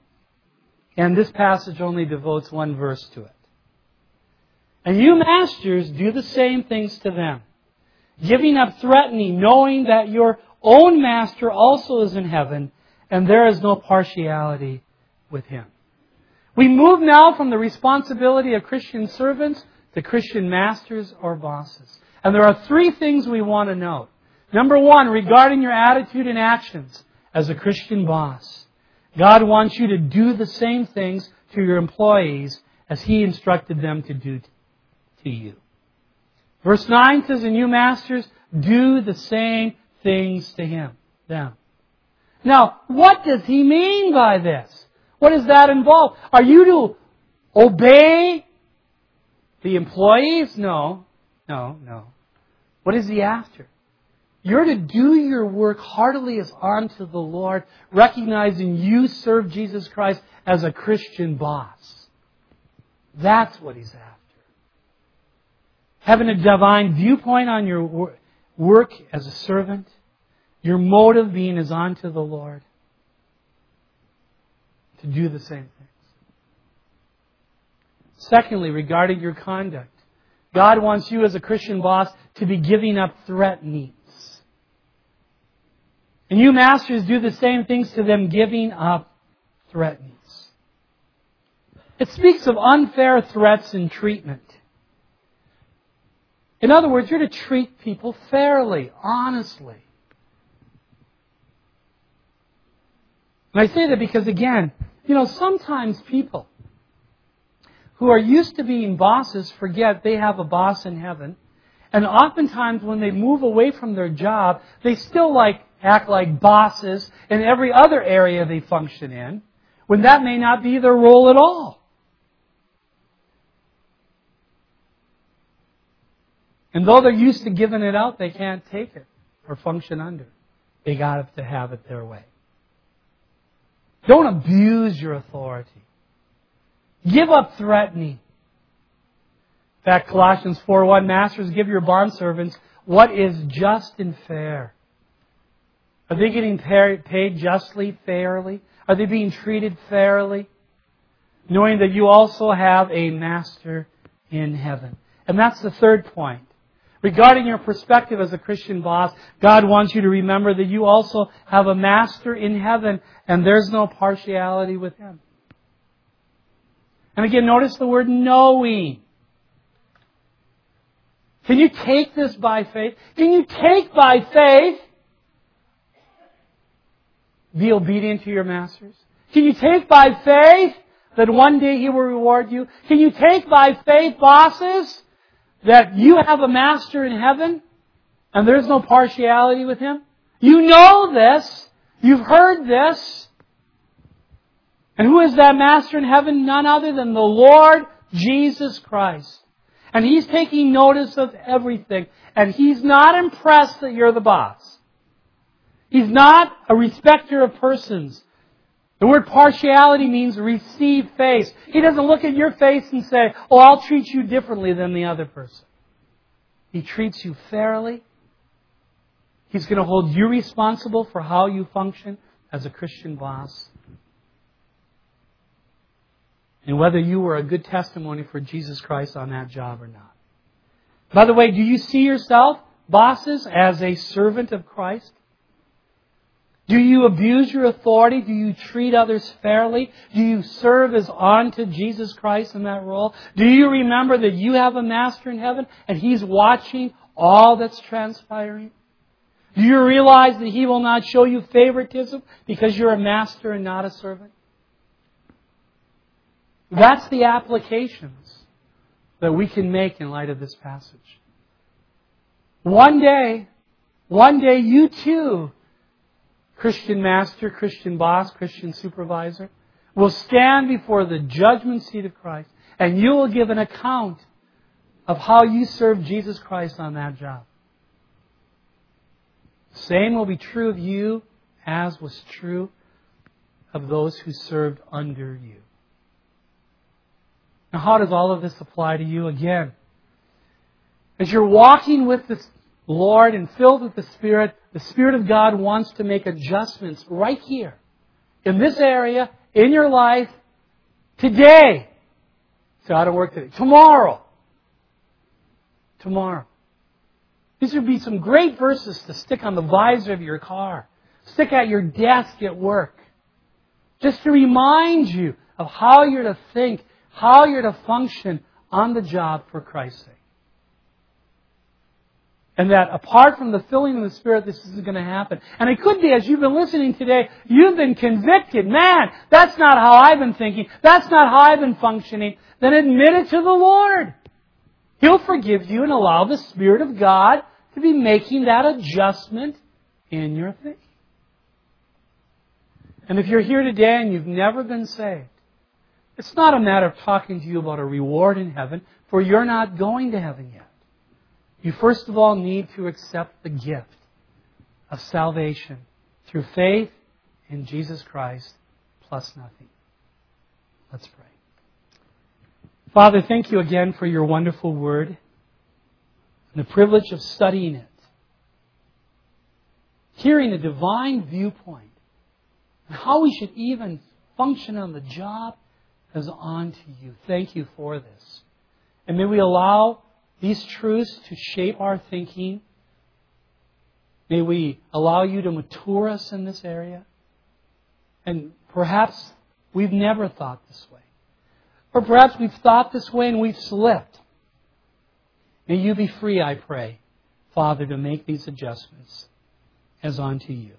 And this passage only devotes one verse to it. And you masters, do the same things to them, giving up threatening, knowing that your own master also is in heaven, and there is no partiality with Him. We move now from the responsibility of Christian servants to Christian masters or bosses. And there are three things we want to note. Number one, regarding your attitude and actions as a Christian boss. God wants you to do the same things to your employees as He instructed them to do to you. Verse 9 says, and you masters, do the same things to them. Now, what does He mean by this? What does that involve? Are you to obey the employees? No. What is He after? You're to do your work heartily as unto the Lord, recognizing you serve Jesus Christ as a Christian boss. That's what He's after. Having a divine viewpoint on your work as a servant, your motive being as unto the Lord, to do the same things. Secondly, regarding your conduct, God wants you as a Christian boss to be giving up threatenings. And you masters do the same things to them, giving up threatenings. It speaks of unfair threats and treatment. In other words, you're to treat people fairly, honestly. And I say that because, again, sometimes people who are used to being bosses forget they have a boss in heaven. And oftentimes when they move away from their job, they still act like bosses in every other area they function in, when that may not be their role at all. And though they're used to giving it out, they can't take it or function under. They got to have it their way. Don't abuse your authority. Give up threatening. In fact, Colossians 4:1, Masters, give your bondservants what is just and fair. Are they getting paid justly, fairly? Are they being treated fairly? Knowing that you also have a master in heaven. And that's the third point. Regarding your perspective as a Christian boss, God wants you to remember that you also have a master in heaven, and there's no partiality with Him. And again, notice the word knowing. Can you take this by faith? Can you take by faith? Be obedient to your masters? Can you take by faith that one day He will reward you? Can you take by faith, bosses, that you have a master in heaven and there's no partiality with Him? You know this. You've heard this. And who is that master in heaven? None other than the Lord Jesus Christ. And He's taking notice of everything. And He's not impressed that you're the boss. He's not a respecter of persons. The word partiality means receive face. He doesn't look at your face and say, oh, I'll treat you differently than the other person. He treats you fairly. He's going to hold you responsible for how you function as a Christian boss. And whether you were a good testimony for Jesus Christ on that job or not. By the way, do you see yourself, bosses, as a servant of Christ? Do you abuse your authority? Do you treat others fairly? Do you serve as unto Jesus Christ in that role? Do you remember that you have a master in heaven and He's watching all that's transpiring? Do you realize that He will not show you favoritism because you're a master and not a servant? That's the applications that we can make in light of this passage. One day you too, Christian master, Christian boss, Christian supervisor, will stand before the judgment seat of Christ, and you will give an account of how you served Jesus Christ on that job. The same will be true of you as was true of those who served under you. Now, how does all of this apply to you? Again, as you're walking with the Lord and filled with the Spirit of God wants to make adjustments right here, in this area, in your life, today. So I don't work today. Tomorrow. These would be some great verses to stick on the visor of your car. Stick at your desk at work. Just to remind you of how you're to think, how you're to function on the job for Christ's sake. And that apart from the filling of the Spirit, this isn't going to happen. And it could be, as you've been listening today, you've been convicted. Man, that's not how I've been thinking. That's not how I've been functioning. Then admit it to the Lord. He'll forgive you and allow the Spirit of God to be making that adjustment in your thinking. And if you're here today and you've never been saved, it's not a matter of talking to you about a reward in heaven, for you're not going to heaven yet. You first of all need to accept the gift of salvation through faith in Jesus Christ plus nothing. Let's pray. Father, thank you again for your wonderful word and the privilege of studying it. Hearing a divine viewpoint and how we should even function on the job as on to you. Thank you for this. And may we allow these truths to shape our thinking. May we allow you to mature us in this area. And perhaps we've never thought this way. Or perhaps we've thought this way and we've slipped. May you be free, I pray, Father, to make these adjustments as unto you.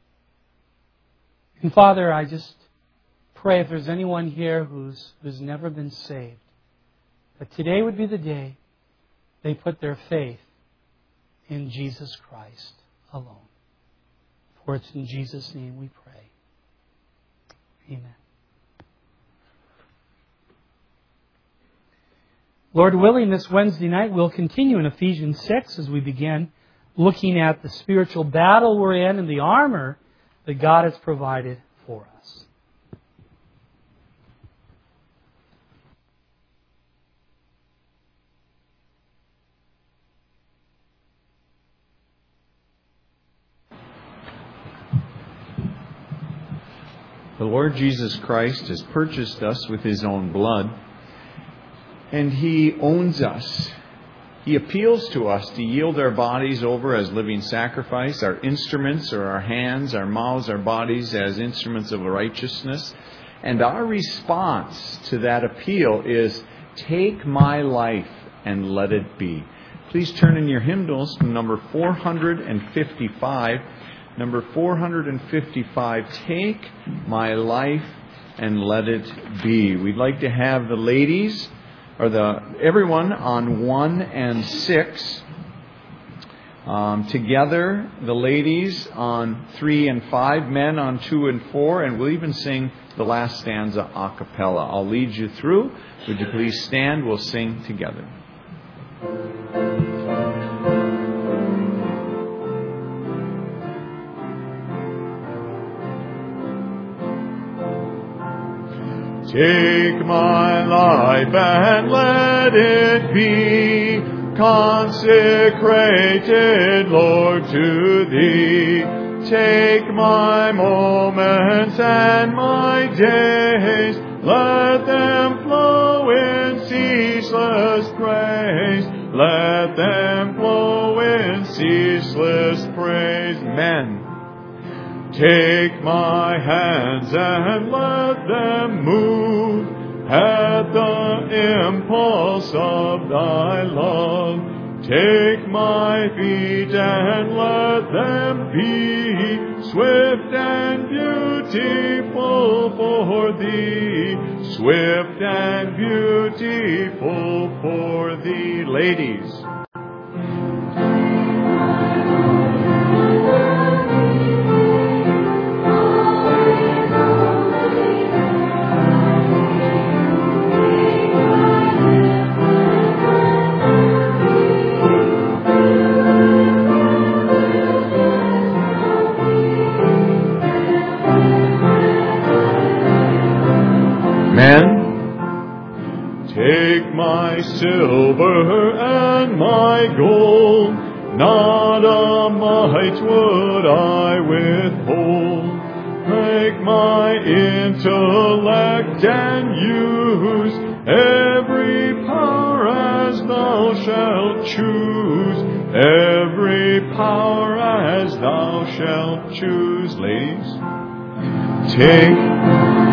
And Father, I just pray if there's anyone here who's never been saved, that today would be the day they put their faith in Jesus Christ alone. For it's in Jesus' name we pray. Amen. Lord willing, this Wednesday night we'll continue in Ephesians 6 as we begin looking at the spiritual battle we're in and the armor that God has provided for us.
The Lord Jesus Christ has purchased us with His own blood, and He owns us. He appeals to us to yield our bodies over as living sacrifice, our instruments or our hands, our mouths, our bodies as instruments of righteousness. And our response to that appeal is, take my life and let it be. Please turn in your hymnals to number 455. Number 455, take my life and let it be. We'd like to have the ladies, or everyone on 1 and 6 together, the ladies on 3 and 5, men on 2 and 4, and we'll even sing the last stanza a cappella. I'll lead you through. Would you please stand? We'll sing together. Take my life and let it be consecrated, Lord, to Thee. Take my moments and my days, let them flow in ceaseless praise. Let them flow in ceaseless praise. Men. Take my hands and let them move at the impulse of Thy love. Take my feet and let them be swift and beautiful for Thee. Swift and beautiful for Thee. Ladies. Take my silver and my gold, not a mite would I withhold. Take my intellect and use every power as Thou shalt choose. Every power as Thou shalt choose. Ladies, take